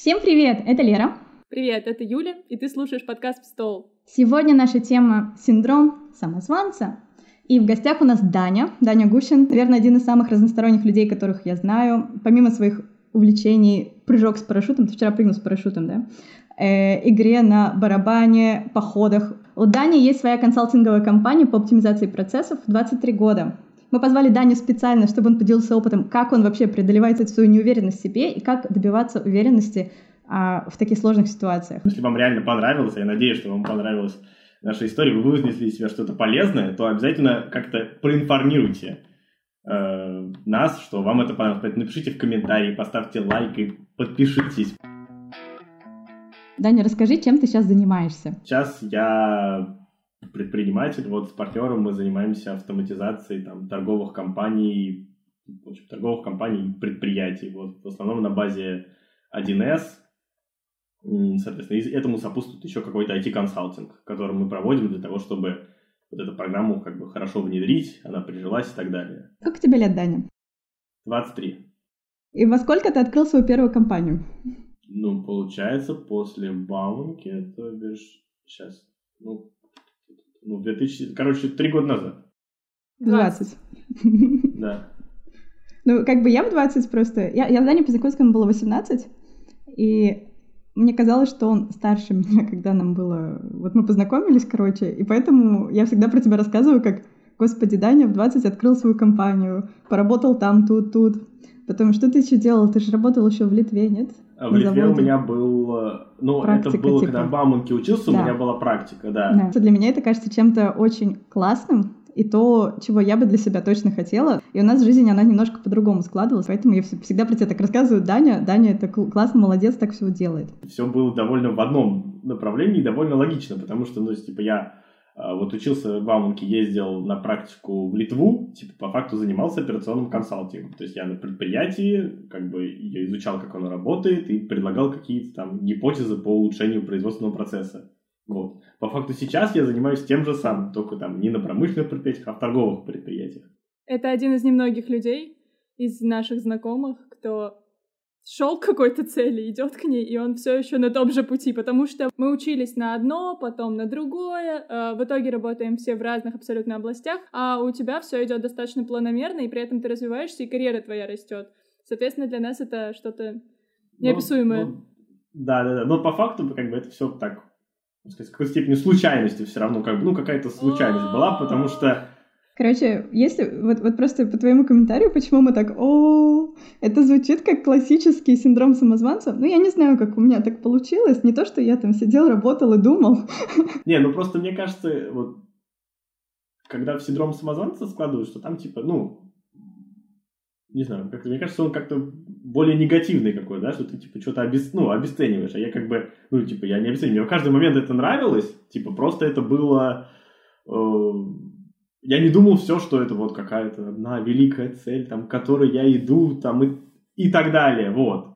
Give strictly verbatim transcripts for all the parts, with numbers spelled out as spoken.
Всем привет, это Лера. Привет, это Юля, и ты слушаешь подкаст «Стол». Сегодня наша тема — синдром самозванца. И в гостях у нас Даня, Даня Гущин, наверное, один из самых разносторонних людей, которых я знаю. Помимо своих увлечений, прыжок с парашютом, ты вчера прыгнул с парашютом, да? Э, игре на барабане, походах. У Дани есть своя консалтинговая компания по оптимизации процессов в двадцать три года. Мы позвали Даню специально, чтобы он поделился опытом, как он вообще преодолевает эту свою неуверенность в себе и как добиваться уверенности а, в таких сложных ситуациях. Если вам реально понравилось, я надеюсь, что вам понравилась наша история, вы вынесли из себя что-то полезное, то обязательно как-то проинформируйте э, нас, что вам это понравилось. Напишите в комментарии, поставьте лайк и подпишитесь. Даня, расскажи, чем ты сейчас занимаешься? Сейчас я предприниматель, вот с партнером мы занимаемся автоматизацией там, торговых компаний, в общем, торговых компаний и предприятий. Вот, в основном на базе один эс. Соответственно, этому сопутствует еще какой-то ай ти-консалтинг, который мы проводим для того, чтобы вот эту программу как бы хорошо внедрить, она прижилась и так далее. Сколько тебе лет, Даня? двадцать три. И во сколько ты открыл свою первую компанию? Ну, получается, после Бауманки, то бишь, сейчас, ну, ну, две тысячи, короче, три года назад. двадцать. Да. Ну, как бы я в двадцать просто... Я, я с Даней познакомилась, когда мне было восемнадцать, и мне казалось, что он старше меня, когда нам было... Вот мы познакомились, короче, и поэтому я всегда про тебя рассказываю, как, господи, Даня в двадцать открыл свою компанию, поработал там, тут, тут. Потом, что ты еще делал? Ты же работал еще в Литве, нет? А в Литве у меня был... Ну, практика, это было, типа. Когда в Бауманке учился, Да. у меня была практика, да. Да. Для меня это кажется чем-то очень классным, и то, чего я бы для себя точно хотела. И у нас жизнь, она немножко по-другому складывалась, поэтому я всегда про тебя так рассказываю. Даня, Даня, это классно, молодец, так все делает. Все было довольно в одном направлении и довольно логично, потому что, ну, типа, я вот учился в Бауманке, ездил на практику в Литву, типа, по факту занимался операционным консалтингом. То есть я на предприятии, как бы, я изучал, как оно работает, и предлагал какие-то там гипотезы по улучшению производственного процесса. Вот. По факту сейчас я занимаюсь тем же самым, только там не на промышленных предприятиях, а в торговых предприятиях. Это один из немногих людей из наших знакомых, кто шел к какой-то цели, идет к ней, и он все еще на том же пути, потому что мы учились на одно, потом на другое, э, в итоге работаем все в разных абсолютно областях, а у тебя все идет достаточно планомерно, и при этом ты развиваешься, и карьера твоя растет. Соответственно, для нас это что-то неописуемое. Ну, ну, да, да, да. Но по факту, как бы, это все так, сказать, в какой-то степени случайностью все равно, как бы, ну, какая-то случайность была, потому что... Короче, если вот, вот просто по твоему комментарию, почему мы так, о, это звучит как классический синдром самозванца. Ну, я не знаю, как у меня так получилось. Не то, что я там сидел, работал и думал. Не, ну просто мне кажется, вот, когда в синдром самозванца складывают, что там, типа, ну, не знаю, как-то, мне кажется, он как-то более негативный какой, да, что ты, типа, что-то обес... ну, обесцениваешь, а я как бы, ну, типа, я не обесцениваю, мне в каждый момент это нравилось, типа, просто это было... Э... Я не думал все, что это вот какая-то одна великая цель, там, к которой я иду, там, и, и так далее, вот.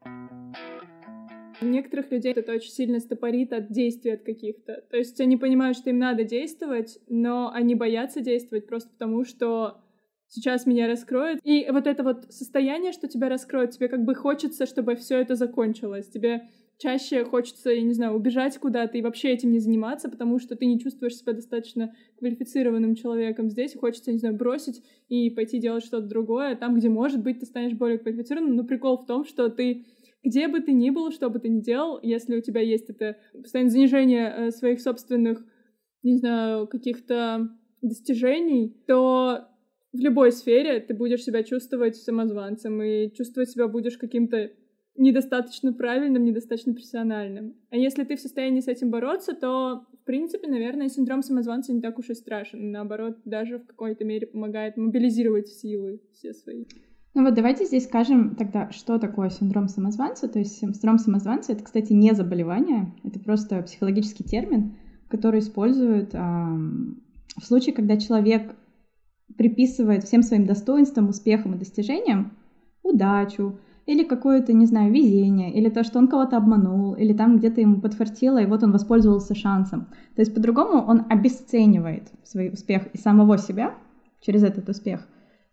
Некоторых людей это очень сильно стопорит от действий от каких-то. То есть они понимают, что им надо действовать, но они боятся действовать просто потому, что сейчас меня раскроют. И вот это вот состояние, что тебя раскроют, тебе как бы хочется, чтобы все это закончилось. Тебе чаще хочется, я не знаю, убежать куда-то и вообще этим не заниматься, потому что ты не чувствуешь себя достаточно квалифицированным человеком здесь, и хочется, не знаю, бросить и пойти делать что-то другое, там, где, может быть, ты станешь более квалифицированным. Но прикол в том, что ты, где бы ты ни был, что бы ты ни делал, если у тебя есть это постоянное занижение своих собственных, не знаю, каких-то достижений, то в любой сфере ты будешь себя чувствовать самозванцем и чувствовать себя будешь каким-то недостаточно правильным, недостаточно профессиональным. А если ты в состоянии с этим бороться, то, в принципе, наверное, синдром самозванца не так уж и страшен. Наоборот, даже в какой-то мере помогает мобилизировать силы все свои. Ну вот давайте здесь скажем тогда, что такое синдром самозванца. То есть синдром самозванца — это, кстати, не заболевание, это просто психологический термин, который используют эм, в случае, когда человек приписывает всем своим достоинствам, успехам и достижениям удачу, или какое-то, не знаю, везение, или то, что он кого-то обманул, или там где-то ему подфартило, и вот он воспользовался шансом. То есть по-другому он обесценивает свой успех и самого себя через этот успех,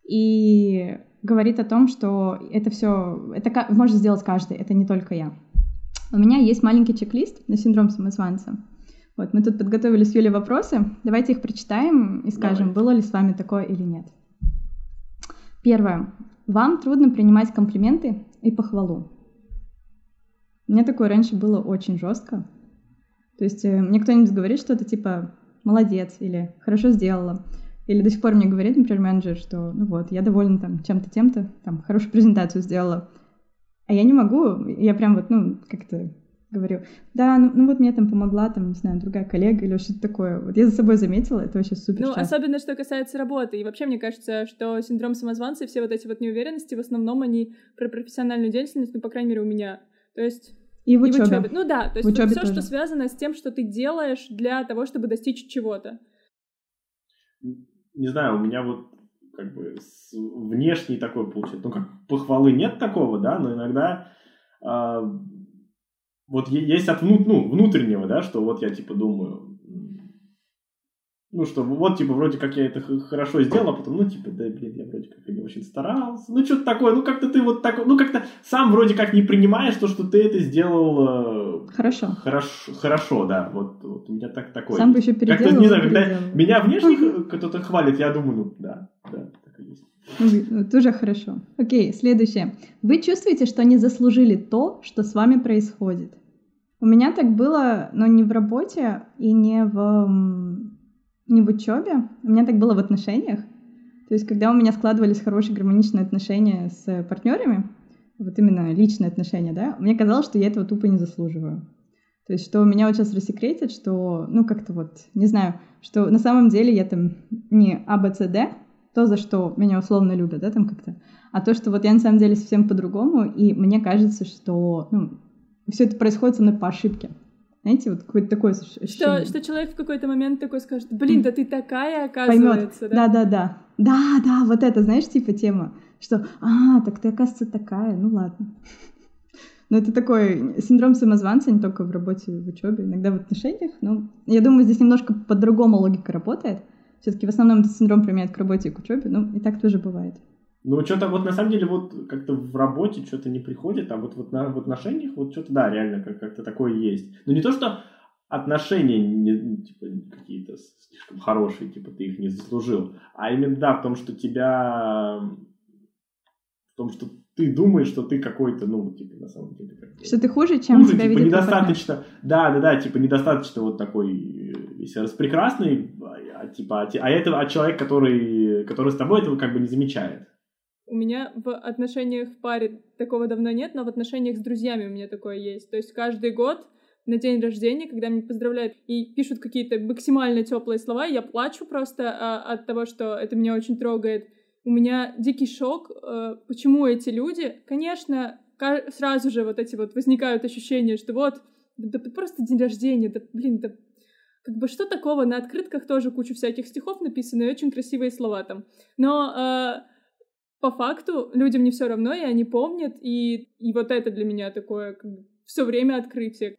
и говорит о том, что это все, это может сделать каждый, это не только я. У меня есть маленький чек-лист на синдром самозванца. Вот, мы тут подготовили с Юлей вопросы. Давайте их прочитаем и скажем, Давай. Было ли с вами такое или нет. Первое. Вам трудно принимать комплименты и похвалу. У меня такое раньше было очень жестко. То есть э, мне кто-нибудь говорит что-то типа «молодец» или «хорошо сделала». Или до сих пор мне говорит, например, менеджер, что ну вот, я довольна там чем-то, тем-то, там, хорошую презентацию сделала. А я не могу, я прям вот, ну, как-то говорю, да, ну, ну вот мне там помогла, там, не знаю, другая коллега или что-то такое. Вот я за собой заметила, это вообще супер Ну, часто. особенно, что касается работы. И вообще, мне кажется, что синдром самозванца и все вот эти вот неуверенности, в основном они про профессиональную деятельность, ну, по крайней мере, у меня. То есть... И в учебе. И в учебе. Ну да, то есть вот все, тоже. что связано с тем, что ты делаешь для того, чтобы достичь чего-то. Не знаю, у меня вот как бы внешний такой получается. Ну, как похвалы нет такого, да, но иногда а, вот есть от внут, ну, внутреннего, да, что вот я типа думаю, ну, что вот типа вроде как я это хорошо сделал, а потом, ну, типа, да, блин, я вроде как и не очень старался, ну, что-то такое, ну, как-то ты вот такой, ну, как-то сам вроде как не принимаешь то, что ты это сделал хорошо, хорошо, хорошо, да, вот, вот у меня так такое. Сам бы еще переделал. Как-то, не знаю, когда меня внешне кто-то хвалит, я думаю, ну, да, да, так и есть. Ну, тоже хорошо. Окей, следующее. Вы чувствуете, что не заслужили то, что с вами происходит? У меня так было, но не в работе и не в... не в учебе, у меня так было в отношениях. То есть, когда у меня складывались хорошие гармоничные отношения с партнерами, вот именно личные отношения, да, мне казалось, что я этого тупо не заслуживаю. То есть, что меня вот сейчас рассекретят, что, ну, как-то вот, не знаю, что на самом деле я там не А, Б, С, Д, то, за что меня условно любят, да, там как-то, а то, что вот я на самом деле совсем по-другому, и мне кажется, что, ну, все это происходит со мной по ошибке. Знаете, вот какое-то такое ощущение. Что, что человек в какой-то момент такой скажет, блин, да ты такая, оказывается. Поймет. Да? да, да, да. Да, да, вот это, знаешь, типа тема, что, а, так ты, оказывается, такая, ну ладно. Но это такой синдром самозванца не только в работе, в учебе, иногда в отношениях. Но я думаю, здесь немножко по-другому логика работает. Все-таки в основном этот синдром применяют к работе и к учебе, ну и так тоже бывает. Ну, что-то вот на самом деле вот как-то в работе что-то не приходит, а вот, вот на, в отношениях вот что-то, да, реально как- как-то такое есть. Но не то, что отношения не, типа, какие-то слишком хорошие, типа ты их не заслужил, а именно, да, в том, что тебя... В том, что ты думаешь, что ты какой-то, ну, типа, на самом деле... Как-то... Что ты хуже, чем хуже, тебя типа, видит недостаточно... Да, да, да, типа, недостаточно вот такой весь распрекрасный, а, типа, а, а это а человек, который, который с тобой этого как бы не замечает. У меня в отношениях в паре такого давно нет, но в отношениях с друзьями у меня такое есть. То есть каждый год на день рождения, когда меня поздравляют и пишут какие-то максимально теплые слова, я плачу просто а, от того, что это меня очень трогает. У меня дикий шок, а, почему эти люди, конечно, сразу же вот эти вот возникают ощущения, что вот, да, да просто день рождения, да блин, да как бы что такого, на открытках тоже куча всяких стихов написано и очень красивые слова там. Но... А, по факту людям не все равно, и они помнят, и, и вот это для меня такое как бы, все время открытие.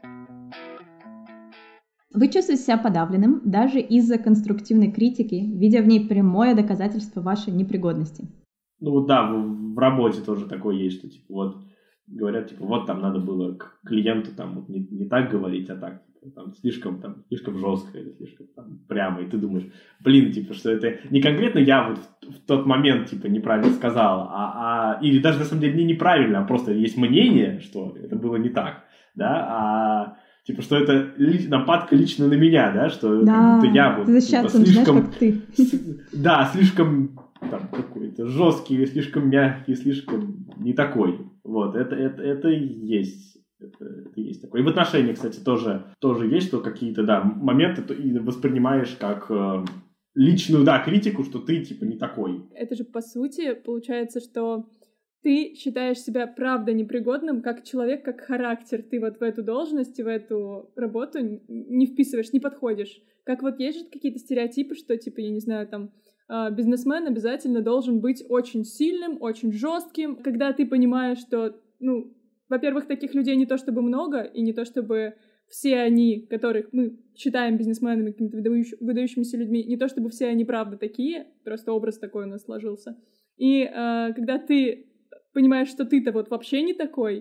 Вы чувствуете себя подавленным даже из-за конструктивной критики, видя в ней прямое доказательство вашей непригодности. Ну да, в, в работе тоже такое есть, что типа вот говорят, типа вот там надо было к клиенту там вот не, не так говорить, а так там слишком там слишком жестко или слишком там прямо, и ты думаешь, блин, типа, что это не конкретно я вот в, в тот момент типа неправильно сказал, а, а или даже на самом деле не неправильно, а просто есть мнение, что это было не так, да, а типа, что это ли, нападка лично на меня, да, что да, как будто я вот типа, слишком, знаешь, как ты. да, слишком там какой-то жесткий, слишком мягкий, слишком не такой, вот, это это это и есть. Это, это есть такое. И в отношениях, кстати, тоже, тоже есть, что какие-то, да, моменты ты воспринимаешь как э, личную, да, критику, что ты, типа, не такой. Это же, по сути, получается, что ты считаешь себя правда непригодным как человек, как характер. Ты вот в эту должность, в эту работу не вписываешь, не подходишь. Как вот есть же какие-то стереотипы, что, типа, я не знаю, там, бизнесмен обязательно должен быть очень сильным, очень жестким. Когда ты понимаешь, что, ну, во-первых, таких людей не то чтобы много, и не то чтобы все они, которых мы считаем бизнесменами, какими-то выдающ- выдающимися людьми, не то чтобы все они правда такие, просто образ такой у нас сложился. И э, когда ты понимаешь, что ты-то вот вообще не такой,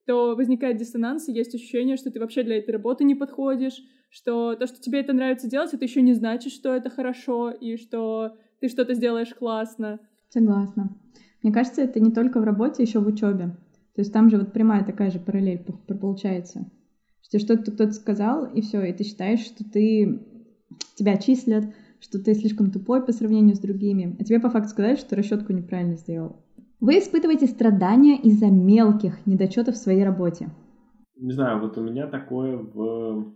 то возникает диссонанс, и есть ощущение, что ты вообще для этой работы не подходишь, что то, что тебе это нравится делать, это еще не значит, что это хорошо, и что ты что-то сделаешь классно. Согласна. Мне кажется, это не только в работе, еще в учебе. То есть там же вот прямая такая же параллель получается. Что что-то кто-то сказал, и все, и ты считаешь, что ты тебя числят, что ты слишком тупой по сравнению с другими, а тебе по факту сказали, что ты расчетку неправильно сделал. Вы испытываете страдания из-за мелких недочетов в своей работе? Не знаю, вот у меня такое в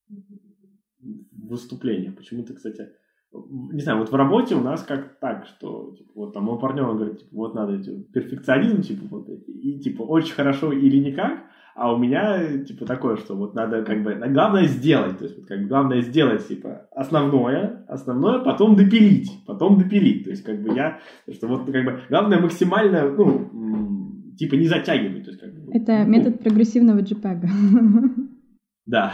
выступлениях. Почему-то, кстати, не знаю, вот в работе у нас как так, что типа, вот там мой партнер говорит, типа, вот надо типа, перфекционизм, типа, вот, и типа очень хорошо или никак, а у меня типа такое, что вот надо как бы, главное сделать, то есть вот, как бы, главное сделать типа основное, основное, потом допилить, потом допилить, то есть как бы я, что вот как бы главное максимально, ну, типа не затягивать, то есть как бы. Это ну, метод прогрессивного джипега. Да,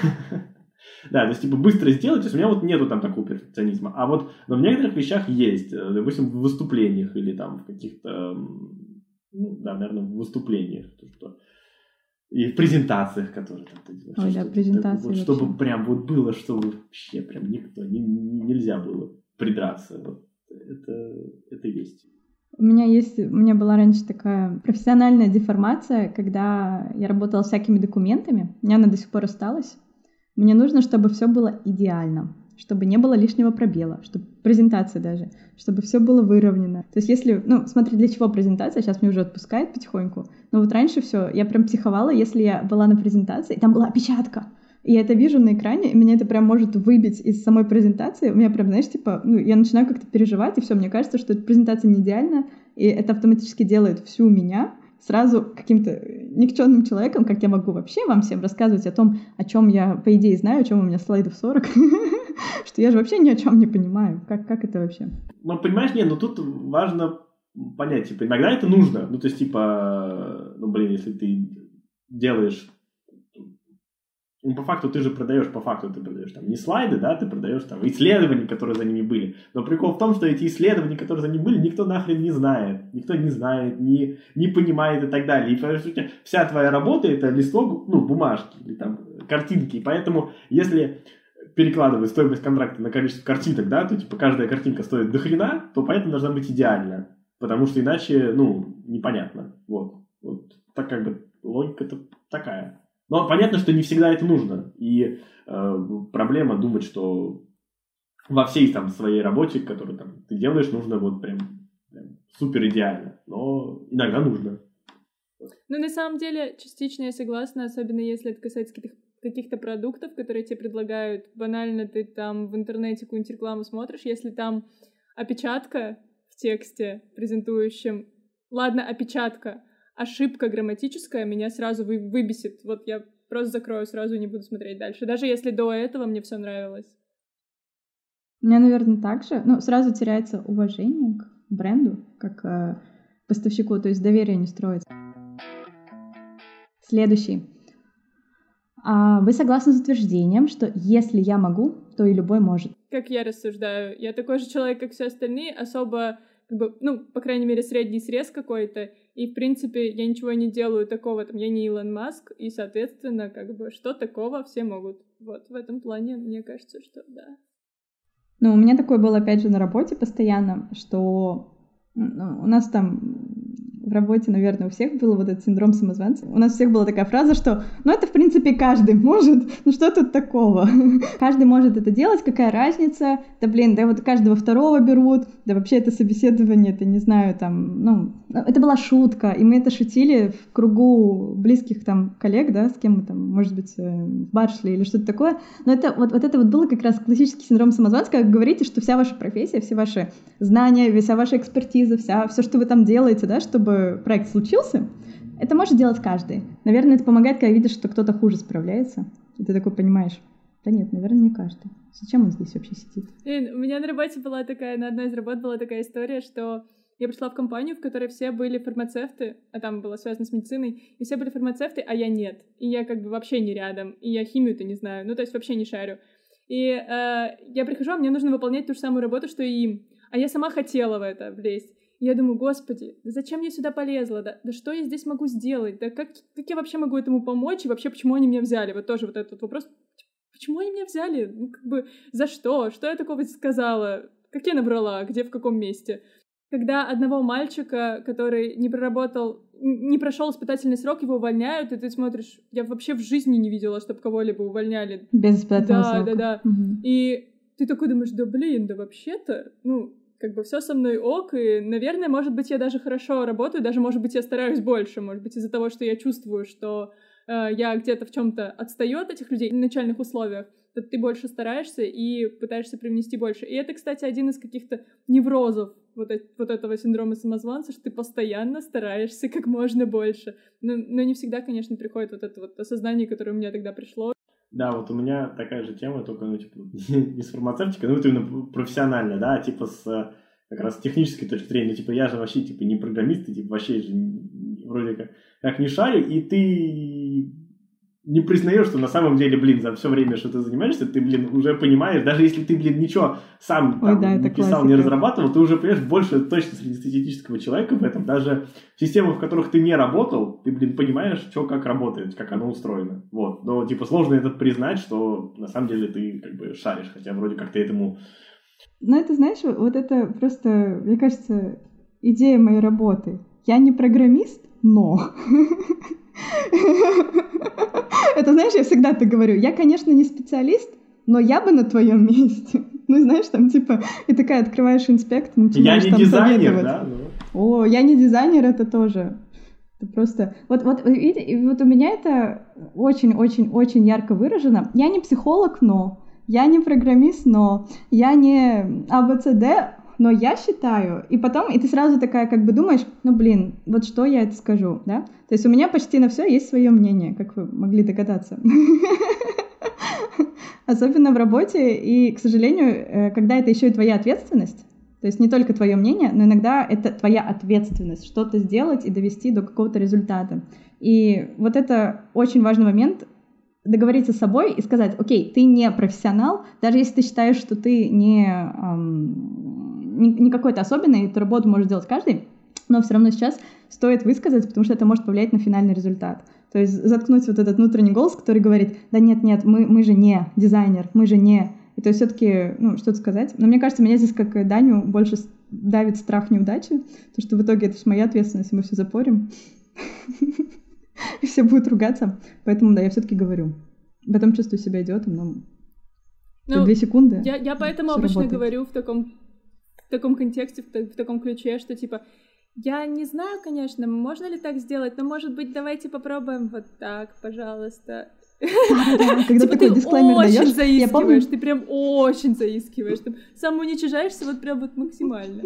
да, то есть, типа, быстро сделать, то есть, у меня вот нету там такого перфекционизма, а вот но в некоторых вещах есть, допустим, в выступлениях или там в каких-то, ну, да, наверное, в выступлениях, то, что и в презентациях, которые там ты делаешь. Ой, да, презентации вот, чтобы прям вот было, чтобы вообще прям никто, не, не, нельзя было придраться, вот, это, это есть. У меня есть, у меня была раньше такая профессиональная деформация, когда я работала с всякими документами, у меня она до сих пор осталась. Мне нужно, чтобы все было идеально, чтобы не было лишнего пробела, чтобы презентация даже, чтобы все было выровнено. То есть если, ну, смотри, для чего презентация, сейчас меня уже отпускает потихоньку, но вот раньше все, я прям психовала, если я была на презентации, и там была опечатка, и я это вижу на экране, и меня это прям может выбить из самой презентации, у меня прям, знаешь, типа, ну, я начинаю как-то переживать, и все, мне кажется, что эта презентация не идеальна, и это автоматически делает всю меня сразу каким-то никчемным человеком, как я могу вообще вам всем рассказывать о том, о чем я, по идее, знаю, о чем у меня слайдов сорок, что я же вообще ни о чем не понимаю. Как, как это вообще? Ну, понимаешь, нет, ну тут важно понять, типа, иногда это нужно. Ну, то есть, типа, ну, блин, если ты делаешь... Ну, по факту ты же продаешь, по факту ты продаешь там не слайды, да, ты продаешь там исследования, которые за ними были. Но прикол в том, что эти исследования, которые за ними были, никто нахрен не знает. Никто не знает, не, не понимает и так далее. И, по сути, вся твоя работа — это листок, ну, бумажки или там картинки. И поэтому, если перекладывать стоимость контракта на количество картинок, да, то, типа, каждая картинка стоит до хрена, то поэтому должна быть идеальна. Потому что иначе, ну, непонятно. Вот. Вот так как бы логика-то такая. Но понятно, что не всегда это нужно. И э, проблема думать, что во всей там своей работе, которую там, ты делаешь, нужно вот прям, прям супер идеально. Но иногда нужно. Ну, на самом деле, частично я согласна, особенно если это касается каких-то, каких-то продуктов, которые тебе предлагают. Банально ты там в интернете какую-нибудь рекламу смотришь, если там опечатка в тексте презентующем, ладно, опечатка, ошибка грамматическая меня сразу вы, выбесит. Вот я просто закрою сразу и не буду смотреть дальше. Даже если до этого мне все нравилось. У меня, наверное, так же. Ну, сразу теряется уважение к бренду, как э, поставщику, то есть доверие не строится. Следующий. А вы согласны с утверждением, что если я могу, то и любой может? Как я рассуждаю. Я такой же человек, как все остальные, особо как бы, ну, по крайней мере, средний срез какой-то, и, в принципе, я ничего не делаю такого, там, я не Илон Маск, и, соответственно, как бы, что такого все могут. Вот, в этом плане, мне кажется, что да. Ну, у меня такое было, опять же, на работе постоянно, что ну, у нас там в работе, наверное, у всех был вот этот синдром самозванца. У нас у всех была такая фраза, что, ну, это, в принципе, каждый может, ну, что тут такого? Каждый может это делать, какая разница? Да, блин, да вот каждого второго берут, да вообще это собеседование, это, не знаю, там, ну, это была шутка, и мы это шутили в кругу близких там коллег, да, с кем мы там, может быть, в бар шли или что-то такое, но это вот, вот это вот было как раз классический синдром самозванца, когда вы говорите, что вся ваша профессия, все ваши знания, вся ваша экспертиза, вся, все, что вы там делаете, да, чтобы проект случился, это может делать каждый. Наверное, это помогает, когда видишь, что кто-то хуже справляется, и ты такой понимаешь, да нет, наверное, не каждый. Зачем он здесь вообще сидит? Блин, у меня на работе была такая, на одной из работ была такая история, что я пришла в компанию, в которой все были фармацевты, а там было связано с медициной, и все были фармацевты, а я нет. И я как бы вообще не рядом, и я химию-то не знаю, ну то есть вообще не шарю. И э, я прихожу, а мне нужно выполнять ту же самую работу, что и им. А я сама хотела в это влезть. И я думаю, господи, да зачем я сюда полезла? Да, да что я здесь могу сделать? Да как, как я вообще могу этому помочь? И вообще, почему они меня взяли? Вот тоже вот этот вопрос. Почему они меня взяли? Ну, как бы, за что? Что я такого сказала? Как я набрала? Где, в каком месте? Когда одного мальчика, который не проработал, не прошел испытательный срок, его увольняют, и ты смотришь, я вообще в жизни не видела, чтобы кого-либо увольняли. Без испытательного да, срока. Да, да, да. Угу. И ты такой думаешь, да блин, да вообще-то, ну, как бы все со мной ок, и, наверное, может быть, я даже хорошо работаю, даже, может быть, я стараюсь больше, может быть, из-за того, что я чувствую, что э, я где-то в чем-то отстаю от этих людей в начальных условиях, то ты больше стараешься и пытаешься привнести больше. И это, кстати, один из каких-то неврозов вот, э- вот этого синдрома самозванца, что ты постоянно стараешься как можно больше. Но, но не всегда, конечно, приходит вот это вот осознание, которое у меня тогда пришло. Да, вот у меня такая же тема, только, ну, типа, не с фармацевтикой, ну, вот именно профессионально, да, типа с как раз технической точки зрения, ну, типа, я же вообще, типа, не программист, и, типа, вообще же вроде как, как не шарю, и ты не признаешь, что на самом деле, блин, за все время, что ты занимаешься, ты, блин, уже понимаешь, даже если ты, блин, ничего сам там, Ой, да, не писал, классика. Не разрабатывал, ты уже понимаешь больше точно среднестатистического человека в этом. Даже в системах, в которых ты не работал, ты, блин, понимаешь, что как работает, как оно устроено. Вот. Но, типа, сложно это признать, что на самом деле ты, как бы, шаришь, хотя вроде как ты этому... Ну, это, знаешь, вот это просто, мне кажется, идея моей работы. Я не программист, но... Это, знаешь, я всегда так говорю. Я, конечно, не специалист, но я бы на твоем месте. Ну, знаешь, там, типа, и такая открываешь инспект, начинаешь там советовать. Я не дизайнер, да? Ну... О, я не дизайнер, это тоже. Это просто... Вот, вот, видите, вот у меня это очень-очень-очень ярко выражено. Я не психолог, но... Я не программист, но... Я не А Б Ц Д, но я считаю, и потом, и ты сразу такая как бы думаешь, ну, блин, вот что я это скажу, да? То есть у меня почти на все есть свое мнение, как вы могли догадаться. Особенно в работе, и, к сожалению, когда это еще и твоя ответственность, то есть не только твое мнение, но иногда это твоя ответственность, что-то сделать и довести до какого-то результата. И вот это очень важный момент, договориться с собой и сказать, окей, ты не профессионал, даже если ты считаешь, что ты не, эм, не, не какой-то особенный, эту работу может делать каждый, но все равно сейчас стоит высказаться, потому что это может повлиять на финальный результат. То есть заткнуть вот этот внутренний голос, который говорит, да нет-нет, мы, мы же не дизайнер, мы же не... И то есть все-таки, ну, что-то сказать. Но мне кажется, меня здесь, как и Даню, больше давит страх неудачи, то что в итоге это моя ответственность, и мы все запорим. И все будут ругаться. Поэтому, да, я все-таки говорю. Потом чувствую себя идиотом, но ну, две секунды. Я, я поэтому обычно работает. Говорю в таком, в таком контексте, в, в таком ключе, что типа, я не знаю, конечно, можно ли так сделать, но, может быть, давайте попробуем вот так, пожалуйста. Да, когда такой дисклеймер даёшь, очень заискиваешь, ты прям очень заискиваешь, ты самоуничижаешься вот прям вот максимально.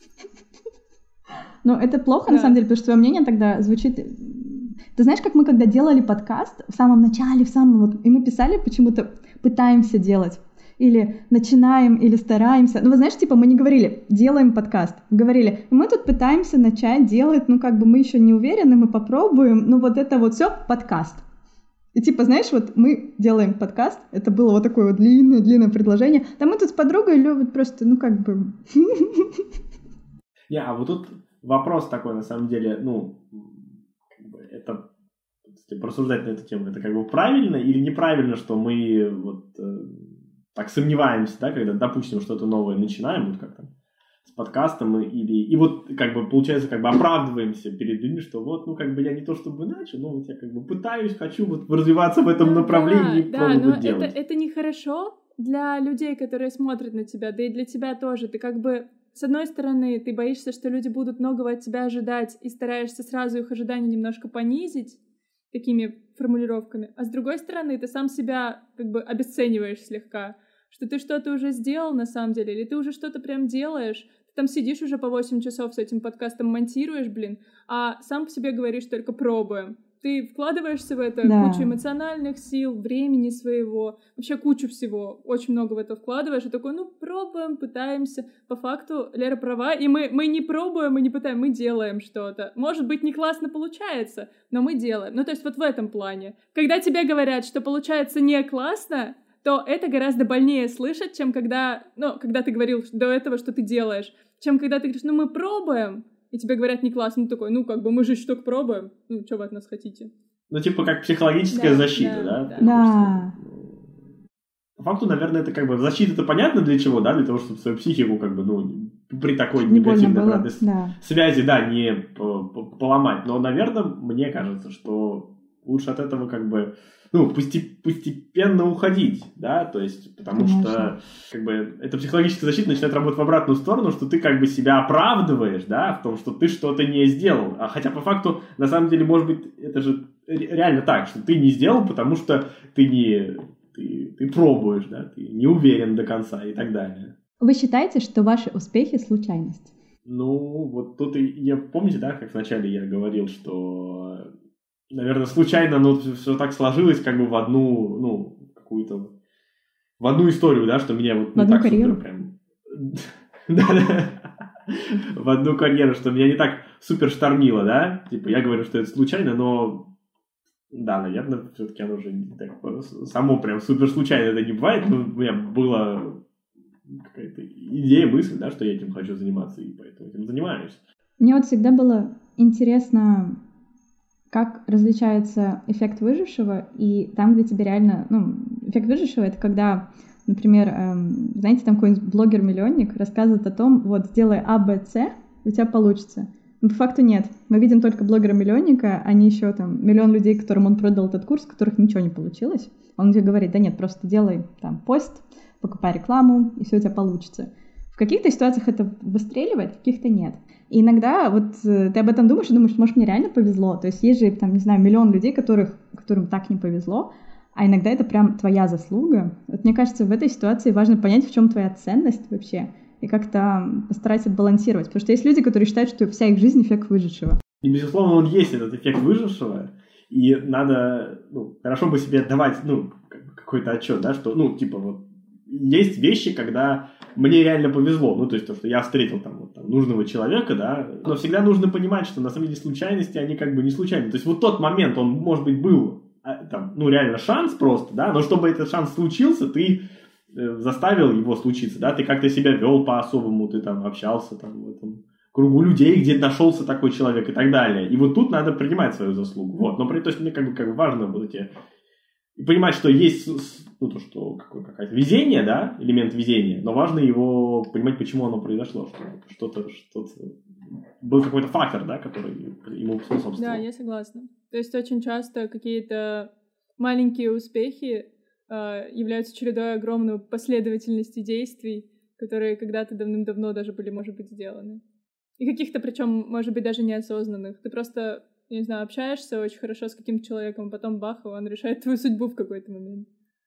Но это плохо, на самом деле, потому что твое мнение тогда звучит... Ты знаешь, как мы когда делали подкаст в самом начале, в самом вот, и мы писали почему-то пытаемся делать, или начинаем, или стараемся. Ну, вы знаешь, типа мы не говорили делаем подкаст, мы говорили мы тут пытаемся начать делать, ну как бы мы еще не уверены, мы попробуем, ну вот это вот все подкаст. И типа, знаешь, вот мы делаем подкаст, это было вот такое вот длинное-длинное предложение, да мы тут с подругой любят просто, ну как бы... Не, а вот тут вопрос такой, на самом деле, ну, как бы это, порассуждать на эту тему, это как бы правильно или неправильно, что мы вот э, так сомневаемся, да, когда, допустим, что-то новое начинаем, вот как там, с подкастом, или, и вот, как бы, получается, как бы оправдываемся перед людьми, что вот, ну, как бы, я не то чтобы начал, но вот я, как бы, пытаюсь, хочу вот развиваться в этом ну, направлении, да, пробовать да, но делать. Это, это нехорошо для людей, которые смотрят на тебя, да и для тебя тоже, ты как бы... С одной стороны, ты боишься, что люди будут многого от тебя ожидать, и стараешься сразу их ожидания немножко понизить такими формулировками, а с другой стороны, ты сам себя как бы обесцениваешь слегка, что ты что-то уже сделал на самом деле, или ты уже что-то прям делаешь, ты там сидишь уже по восемь часов с этим подкастом, монтируешь, блин, а сам по себе говоришь только пробуем. Ты вкладываешься в это да. кучу эмоциональных сил, времени своего, вообще кучу всего, очень много в это вкладываешь, и такой, ну, пробуем, пытаемся. По факту Лера права, и мы, мы не пробуем, мы не пытаем, мы делаем что-то. Может быть, не классно получается, но мы делаем. Ну, то есть вот в этом плане. Когда тебе говорят, что получается не классно, то это гораздо больнее слышать, чем когда, ну, когда ты говорил до этого, что ты делаешь, чем когда ты говоришь, ну, мы пробуем, и тебе говорят, не классно, ну, такой, ну, как бы, мы же еще только пробуем, ну, что вы от нас хотите? Ну, типа, как психологическая да, защита, да? Да. да. По факту, наверное, это как бы защита-то понятно для чего, да? Для того, чтобы свою психику, как бы, ну, при такой Не негативной было, правда, да. связи, да, не поломать. Но, наверное, мне кажется, что лучше от этого, как бы, ну, постепенно уходить, да, то есть, потому Конечно. что, как бы, эта психологическая защита начинает работать в обратную сторону, что ты, как бы, себя оправдываешь, да, в том, что ты что-то не сделал. А хотя, по факту, на самом деле, может быть, это же реально так, что ты не сделал, потому что ты не... Ты, ты пробуешь, да, ты не уверен до конца и так далее. Вы считаете, что ваши успехи — случайность? Ну, вот тут и я, помните, да, как вначале я говорил, что, наверное, случайно, но все так сложилось, как бы в одну, ну, какую-то, в одну историю, да, что меня вот в не одну так карьеру? супер прям... Да-да, в одну карьеру, что меня не так супер штормило, да, типа я говорю, что это случайно, но... Да, наверное, все-таки оно уже не так само прям супер случайно это не бывает. Но у меня была какая-то идея, мысль, да, что я этим хочу заниматься, и поэтому этим занимаюсь. Мне вот всегда было интересно, как различается эффект выжившего и там, где тебе реально... Ну, эффект выжившего — это когда, например, эм, знаете, там какой-нибудь блогер-миллионник рассказывает о том, вот, сделай А, Б, С, и у тебя получится. Но по факту нет. Мы видим только блогера-миллионника, а не еще там миллион людей, которым он продал этот курс, у которых ничего не получилось. Он тебе говорит, да нет, просто делай там пост, покупай рекламу, и все у тебя получится. В каких-то ситуациях это выстреливает, в каких-то нет. И иногда вот ты об этом думаешь и думаешь, может, мне реально повезло. То есть есть же, там, не знаю, миллион людей, которых, которым так не повезло, а иногда это прям твоя заслуга. Вот мне кажется, в этой ситуации важно понять, в чем твоя ценность вообще, и как-то постараться отбалансировать. Потому что есть люди, которые считают, что вся их жизнь — эффект выжившего. И, безусловно, он есть, этот эффект выжившего, и надо, ну, хорошо бы себе отдавать, ну, какой-то отчет, да, что, ну, типа, вот, есть вещи, когда мне реально повезло, ну, то есть то, что я встретил там, вот, там нужного человека, да, но всегда нужно понимать, что на самом деле случайности, они как бы не случайны. То есть вот тот момент, он, может быть, был, там, ну, реально шанс просто, да, но чтобы этот шанс случился, ты заставил его случиться, да, ты как-то себя вел по-особому, ты там общался там в этом кругу людей, где нашелся такой человек и так далее. И вот тут надо принимать свою заслугу. Вот, но при то есть мне как бы, как бы важно вот эти... И понимать, что есть, ну, то, что какое-то везение, да, элемент везения, но важно его понимать, почему оно произошло, что что-то, что-то... Был какой-то фактор, да, который ему способствовал. Да, я согласна. То есть очень часто какие-то маленькие успехи являются чередой огромной последовательности действий, которые когда-то давным-давно даже были, может быть, сделаны. И каких-то, причем, может быть, даже неосознанных. Ты просто, я не знаю, общаешься очень хорошо с каким-то человеком, а потом бах, он решает твою судьбу в какой-то момент.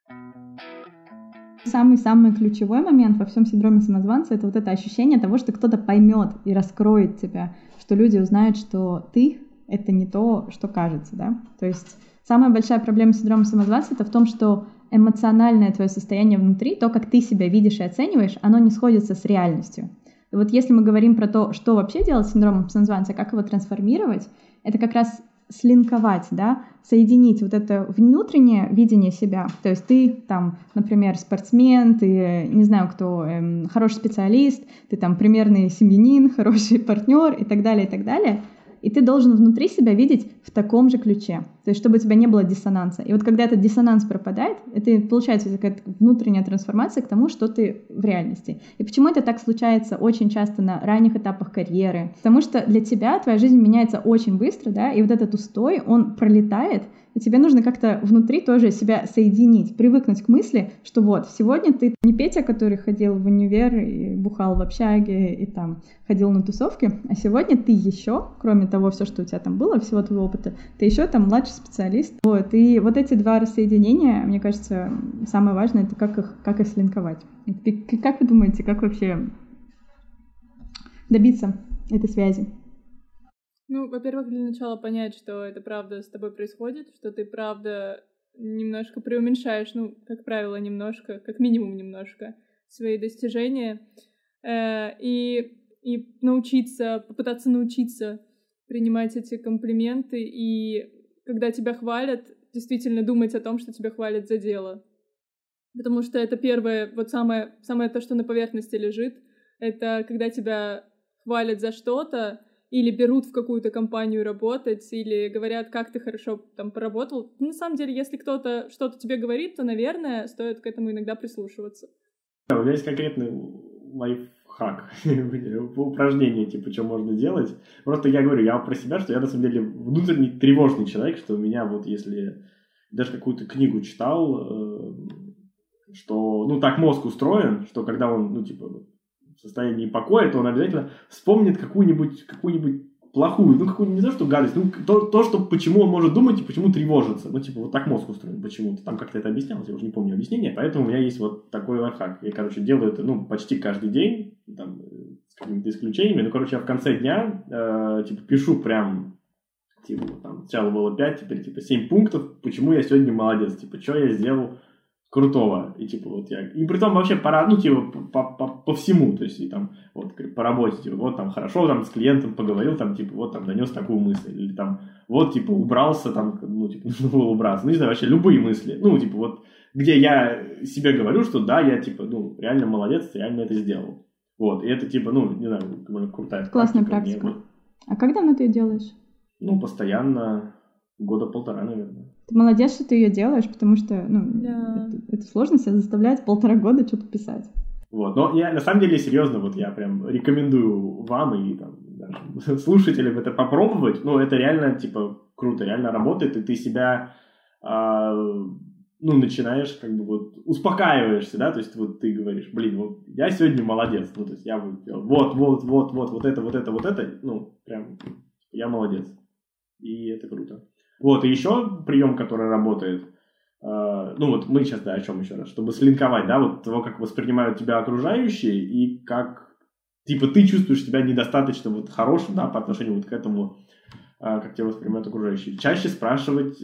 Самый-самый ключевой момент во всем синдроме самозванца — это вот это ощущение того, что кто-то поймет и раскроет тебя, что люди узнают, что ты — это не то, что кажется, да? То есть самая большая проблема синдрома самозванца — это в том, что эмоциональное твое состояние внутри, то, как ты себя видишь и оцениваешь, оно не сходится с реальностью. И вот если мы говорим про то, что вообще делать с синдромом самозванца, как его трансформировать, это как раз слинковать, да, соединить вот это внутреннее видение себя. То есть ты там, например, спортсмен, ты, не знаю кто, эм, хороший специалист, ты там примерный семьянин, хороший партнер и так далее, и так далее. И ты должен внутри себя видеть в таком же ключе, то есть чтобы у тебя не было диссонанса. И вот когда этот диссонанс пропадает, это получается какая-то внутренняя трансформация к тому, что ты в реальности. И почему это так случается очень часто на ранних этапах карьеры? Потому что для тебя твоя жизнь меняется очень быстро, да, и вот этот устой, он пролетает, и тебе нужно как-то внутри тоже себя соединить, привыкнуть к мысли, что вот, сегодня ты не Петя, который ходил в универ и бухал в общаге и там ходил на тусовки, а сегодня ты еще, кроме того, все, что у тебя там было, всего твоего опыта, ты еще там младший специалист. Вот, и вот эти два рассоединения, мне кажется, самое важное, это как их, как их слинковать. Как вы думаете, как вообще добиться этой связи? Ну, во-первых, для начала понять, что это правда с тобой происходит, что ты правда немножко преуменьшаешь, ну, как правило, немножко, как минимум немножко, свои достижения, э, и, и научиться, попытаться научиться принимать эти комплименты, и когда тебя хвалят, действительно думать о том, что тебя хвалят за дело. Потому что это первое, вот самое, самое то, что на поверхности лежит, это когда тебя хвалят за что-то, или берут в какую-то компанию работать, или говорят, как ты хорошо там поработал. На самом деле, если кто-то что-то тебе говорит, то, наверное, стоит к этому иногда прислушиваться. Да, у меня есть конкретный лайфхак, упражнение, типа, что можно делать. Просто я говорю, я про себя, что я на самом деле внутренний тревожный человек, что у меня вот если даже какую-то книгу читал, что, ну, так мозг устроен, что когда он, ну, типа, в состоянии покоя, то он обязательно вспомнит какую-нибудь, какую-нибудь плохую, ну, какую-нибудь, не знаю, что гадость, ну, то, то, что, почему он может думать и почему тревожится. Ну, типа, вот так мозг устроен почему-то. Там как-то это объяснялось, я уже не помню объяснение. Поэтому у меня есть вот такой лайфхак. Я, короче, делаю это, ну, почти каждый день, там, с какими-то исключениями. Ну, короче, я в конце дня, э, типа, пишу прям, типа, там, сначала было пять, теперь, типа, семь пунктов, почему я сегодня молодец, типа, что я сделал крутого, и типа вот я, и при том вообще пора, ну типа по, по, по всему, то есть и там вот по работе, типа вот там хорошо там с клиентом поговорил, там типа вот там донес такую мысль, или там вот типа убрался, там, ну типа нужно было убраться, ну не знаю, вообще любые мысли, ну типа вот где я себе говорю, что да, я типа, ну реально молодец, реально это сделал, вот, и это типа, ну не знаю, крутая классная практика. практика. А как давно ты ее делаешь? Ну постоянно, года полтора, наверное. Ты молодец, что ты ее делаешь, потому что, ну, да. это, это сложно себя заставлять полтора года что-то писать. Вот, но я на самом деле серьезно, вот я прям рекомендую вам и там, даже слушателям это попробовать, ну, это реально, типа, круто, реально работает, и ты себя, а, ну, начинаешь, как бы, вот, успокаиваешься, да, то есть, вот ты говоришь, блин, вот, я сегодня молодец, ну, то есть, я вот, вот, вот, вот, вот, вот это, вот это, вот это, ну, прям, я молодец, и это круто. Вот, и еще прием, который работает, э, ну вот мы сейчас, да, о чем еще раз, чтобы слинковать, да, вот того, как воспринимают тебя окружающие, и как, типа, ты чувствуешь себя недостаточно вот хорошим, да, по отношению вот к этому, э, как тебя воспринимают окружающие. Чаще спрашивать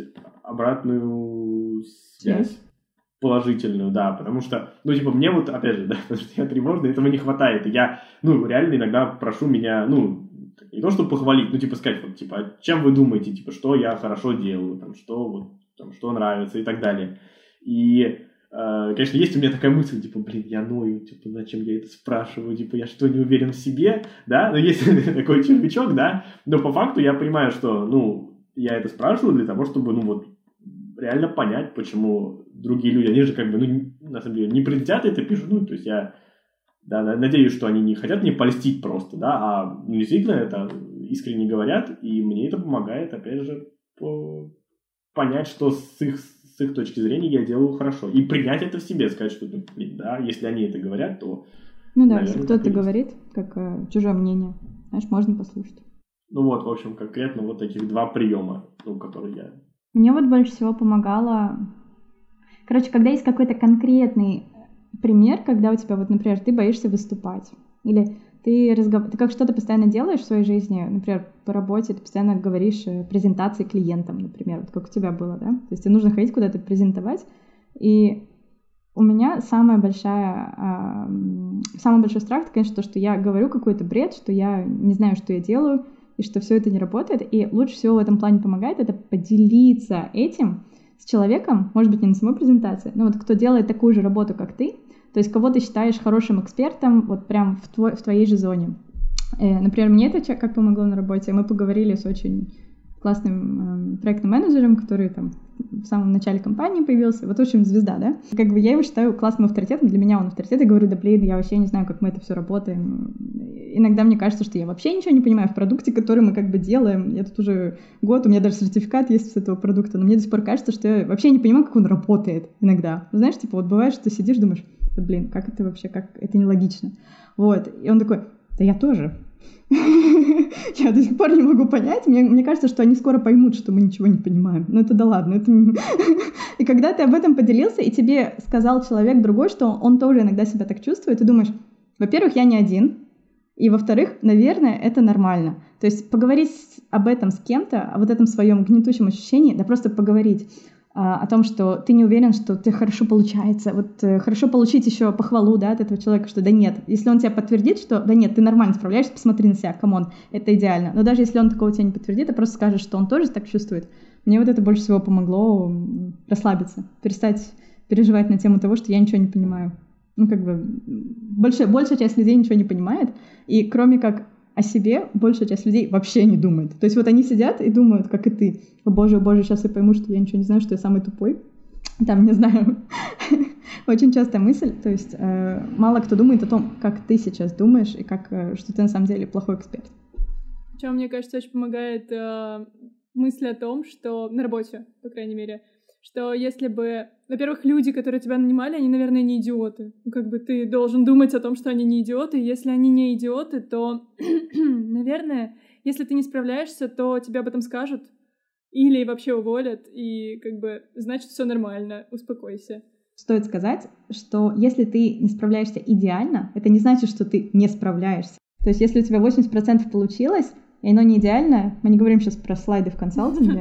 обратную связь, положительную, да, потому что, ну, типа, мне вот, опять же, да, потому что я тревожный, этого не хватает, и я, ну, реально иногда прошу меня, ну, не то, чтобы похвалить, ну, типа, сказать, вот, типа, а чем вы думаете, типа, что я хорошо делаю, там, что, вот, там, что нравится и так далее. И, э, конечно, есть у меня такая мысль, типа, блин, я ною, типа, зачем я это спрашиваю, типа, я что, не уверен в себе, да, но есть такой червячок, да, но по факту я понимаю, что, ну, я это спрашиваю для того, чтобы, ну, вот, реально понять, почему другие люди, они же, как бы, ну, на самом деле, не предвзято это пишут, ну, то есть я... Да, надеюсь, что они не хотят мне польстить просто, да, а действительно это искренне говорят, и мне это помогает, опять же, по... понять, что с их, с их точки зрения я делаю хорошо. И принять это в себе, сказать, что, блин, да, если они это говорят, то... Ну да, наверное, если кто-то говорит, как э, чужое мнение, знаешь, можно послушать. Ну вот, в общем, конкретно вот таких два приема, ну, которые я... Мне вот больше всего помогало... Короче, когда есть какой-то конкретный... пример, когда у тебя, вот, например, ты боишься выступать, или ты, разгов... ты как что-то постоянно делаешь в своей жизни, например, по работе, ты постоянно говоришь презентации клиентам, например, вот как у тебя было, да, то есть тебе нужно ходить куда-то презентовать, и у меня самая большая, э, самый большой страх, это, конечно, то, что я говорю какой-то бред, что я не знаю, что я делаю, и что все это не работает, и лучше всего в этом плане помогает это поделиться этим с человеком, может быть, не на самой презентации, но вот кто делает такую же работу, как ты, то есть кого ты считаешь хорошим экспертом вот прям в, твой, в твоей же зоне. Э, например, мне это как помогло на работе. Мы поговорили с очень классным э, проектным менеджером, который там в самом начале компании появился. Вот, в общем, звезда, да? Как бы я его считаю классным авторитетом. Для меня он авторитет. Я говорю, да блин, я вообще не знаю, как мы это все работаем. Иногда мне кажется, что я вообще ничего не понимаю в продукте, который мы как бы делаем. Я тут уже год, у меня даже сертификат есть с этого продукта, но мне до сих пор кажется, что я вообще не понимаю, как он работает иногда. Знаешь, типа вот бывает, что ты сидишь, думаешь, да блин, как это вообще, как это нелогично. Вот. И он такой, да я тоже. Я до сих пор не могу понять. Мне, мне кажется, что они скоро поймут, что мы ничего не понимаем. Ну это да ладно. Это... И когда ты об этом поделился, и тебе сказал человек другой, что он тоже иногда себя так чувствует, ты думаешь, во-первых, я не один, и во-вторых, наверное, это нормально. То есть поговорить об этом с кем-то, о вот этом своем гнетущем ощущении, да просто поговорить о том, что ты не уверен, что ты хорошо получается, вот э, хорошо получить еще похвалу, да, от этого человека, что да нет, если он тебя подтвердит, что да нет, ты нормально справляешься, посмотри на себя, камон, это идеально, но даже если он такого тебя не подтвердит, а просто скажет, что он тоже так чувствует, мне вот это больше всего помогло расслабиться, перестать переживать на тему того, что я ничего не понимаю. Ну, как бы, большая, большая часть людей ничего не понимает, и кроме как о себе, большая часть людей вообще не думает. То есть вот они сидят и думают, как и ты. О боже, о боже, сейчас я пойму, что я ничего не знаю, что я самый тупой. Там, не знаю, очень частая мысль. То есть э, мало кто думает о том, как ты сейчас думаешь, и как, э, что ты на самом деле плохой эксперт. Причем, мне кажется, очень помогает э, мысль о том, что на работе, по крайней мере, что если бы, во-первых, люди, которые тебя нанимали, они, наверное, не идиоты. Ну, как бы ты должен думать о том, что они не идиоты. И если они не идиоты, то, наверное, если ты не справляешься, то тебе об этом скажут или вообще уволят, и как бы значит все нормально, успокойся. Стоит сказать, что если ты не справляешься идеально, это не значит, что ты не справляешься. То есть если у тебя восемьдесят процентов получилось, и оно не идеальное, мы не говорим сейчас про слайды в консалтинге,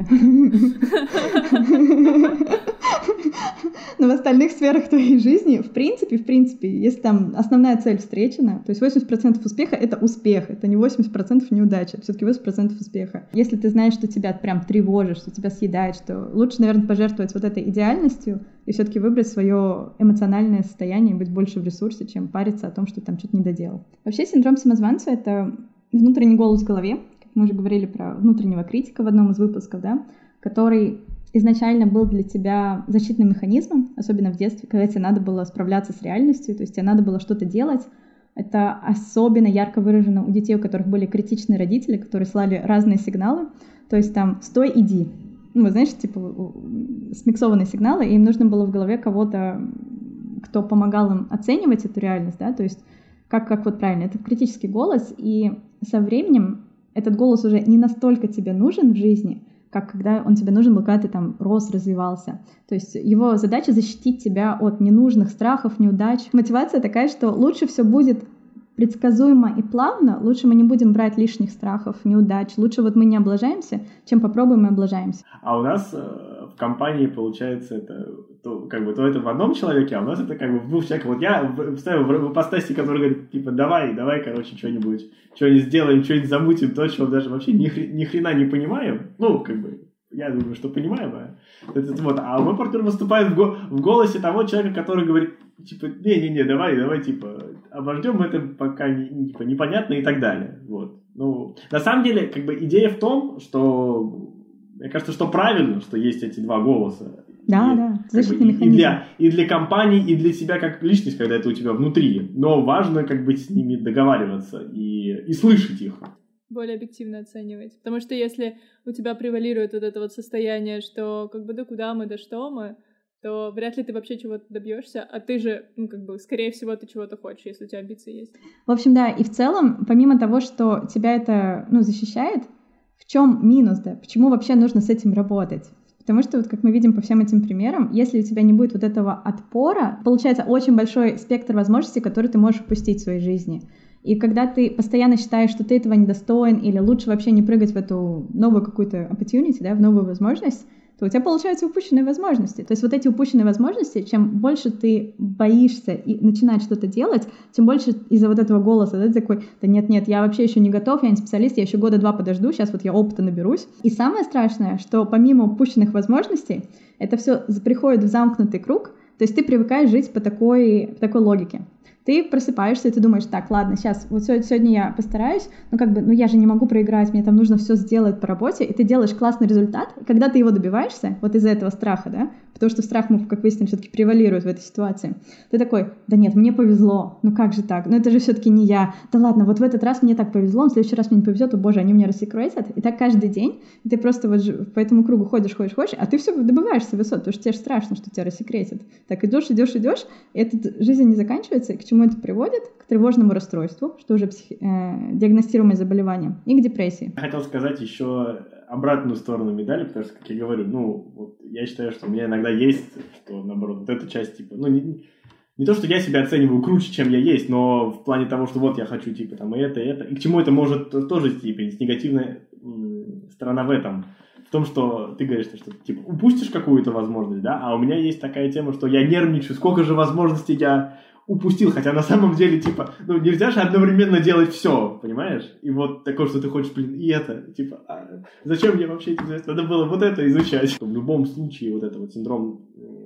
но в остальных сферах твоей жизни, в принципе, в принципе, если там основная цель встречена, то есть восемьдесят процентов успеха — это успех, это не восемьдесят процентов неудача, все-таки восемьдесят процентов успеха. Если ты знаешь, что тебя прям тревожит, что тебя съедает, что лучше, наверное, пожертвовать вот этой идеальностью и все-таки выбрать свое эмоциональное состояние и быть больше в ресурсе, чем париться о том, что ты там что-то не доделал. Вообще синдром самозванца — это внутренний голос в голове, как мы уже говорили про внутреннего критика в одном из выпусков, да, который изначально был для тебя защитным механизмом, особенно в детстве, когда тебе надо было справляться с реальностью, то есть тебе надо было что-то делать. Это особенно ярко выражено у детей, у которых были критичные родители, которые слали разные сигналы, то есть там «стой, иди». Ну, вы знаете, типа смиксованные сигналы, и им нужно было в голове кого-то, кто помогал им оценивать эту реальность, да, то есть как, как вот правильно, это критический голос, и со временем этот голос уже не настолько тебе нужен в жизни, как когда он тебе нужен был, когда ты там рос, развивался. То есть его задача защитить тебя от ненужных страхов, неудач. Мотивация такая, что лучше все будет предсказуемо и плавно, лучше мы не будем брать лишних страхов, неудач, лучше вот мы не облажаемся, чем попробуем и облажаемся. А у нас э, в компании, получается, это то, как бы, то это в одном человеке, а у нас это как бы в двух человеках. Вот я вставил в ипостаси, который говорит, типа, давай, давай, короче, что-нибудь, что-нибудь сделаем, что-нибудь замутим, то, чего даже вообще ни, хр- ни хрена не понимаем. Ну, как бы, я думаю, что понимаем, а, это, это, вот. А мой партнер выступает в, го- в голосе того человека, который говорит, типа, не-не-не, давай, давай, типа, обождем это, пока не, типа, непонятно и так далее. Вот. Ну, на самом деле, как бы, идея в том, что, мне кажется, что правильно, что есть эти два голоса. Да, и, да, защитный бы, механизм. И для, и для компании, и для себя как личность, когда это у тебя внутри. Но важно, как бы, с ними договариваться и, и слышать их. Более объективно оценивать. Потому что если у тебя превалирует вот это вот состояние, что как бы да куда мы, да что мы, то вряд ли ты вообще чего-то добьешься, а ты же, ну, как бы, скорее всего, ты чего-то хочешь, если у тебя амбиции есть. В общем, да, и в целом, помимо того, что тебя это, ну, защищает, в чем минус, да? Почему вообще нужно с этим работать? Потому что, вот как мы видим по всем этим примерам, если у тебя не будет вот этого отпора, получается очень большой спектр возможностей, которые ты можешь упустить в своей жизни. И когда ты постоянно считаешь, что ты этого недостоин, или лучше вообще не прыгать в эту новую какую-то opportunity, да, в новую возможность, то у тебя получаются упущенные возможности. То есть вот эти упущенные возможности, чем больше ты боишься и начинаешь что-то делать, тем больше из-за вот этого голоса, да, ты такой, да нет-нет, я вообще еще не готов, я не специалист, я еще года два подожду, сейчас вот я опыта наберусь. И самое страшное, что помимо упущенных возможностей, это все приходит в замкнутый круг, то есть ты привыкаешь жить по такой, по такой логике. Ты просыпаешься, и ты думаешь, так, ладно, сейчас, вот сегодня я постараюсь, но как бы, ну я же не могу проиграть, мне там нужно все сделать по работе, и ты делаешь классный результат, и когда ты его добиваешься, вот из-за этого страха, да, потому что страх, как выяснилось, все-таки превалирует в этой ситуации, ты такой, да нет, мне повезло, ну как же так, ну это же все-таки не я, да ладно, вот в этот раз мне так повезло, в следующий раз мне не повезет, о боже, они меня рассекретят, и так каждый день, и ты просто вот по этому кругу ходишь, ходишь, ходишь, а ты все добиваешься высот, потому что тебе же страшно, что тебя рассекретят, так идешь, идешь, идешь, и эта жизнь не заканчивается, и к чему это приводит? К тревожному расстройству, что уже психи... э, диагностируемое заболевание, и к депрессии. Я хотел сказать еще обратную сторону медали, потому что, как я говорю, ну, вот я считаю, что у меня иногда есть, что, наоборот, вот эта часть, типа, ну, не, не то, что я себя оцениваю круче, чем я есть, но в плане того, что вот я хочу, типа, там, и это, и это, и к чему это может тоже степень, негативная м- сторона в этом, в том, что ты говоришь, что, типа, упустишь какую-то возможность, да, а у меня есть такая тема, что я нервничаю, сколько же возможностей я упустил, хотя на самом деле, типа, ну, нельзя же одновременно делать все, понимаешь? И вот такое, что ты хочешь, блин, и это, типа, а зачем мне вообще это? Надо было вот это изучать. В любом случае, вот это вот синдром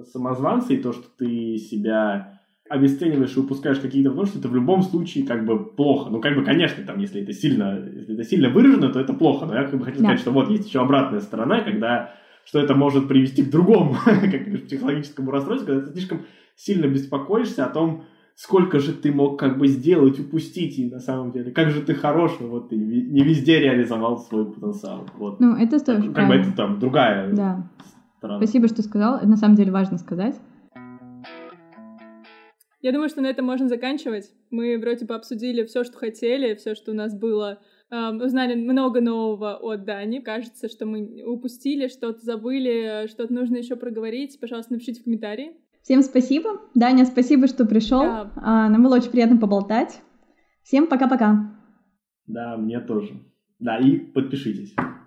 самозванца, и то, что ты себя обесцениваешь и упускаешь какие-то возможности, это в любом случае как бы плохо. Ну, как бы, конечно, там, если это сильно, если это сильно выражено, то это плохо. Но я как бы хотел сказать, да. что вот есть еще обратная сторона, когда что это может привести к другому, как к психологическому расстройству, когда ты слишком сильно беспокоишься о том, сколько же ты мог как бы сделать, упустить, и на самом деле, как же ты хорош, вот ты не везде реализовал свой потенциал. Вот. Ну, это тоже Как правильно. бы это там другая да. сторона. Спасибо, что сказал. Это на самом деле важно сказать. Я думаю, что на этом можно заканчивать. Мы вроде бы обсудили все, что хотели, все, что у нас было. Узнали много нового от Дани. Кажется, что мы упустили, что-то забыли, что-то нужно еще проговорить. Пожалуйста, напишите в комментарии. Всем спасибо. Даня, спасибо, что пришел. Да. Нам было очень приятно поболтать. Всем пока-пока. Да, мне тоже. Да, и подпишитесь.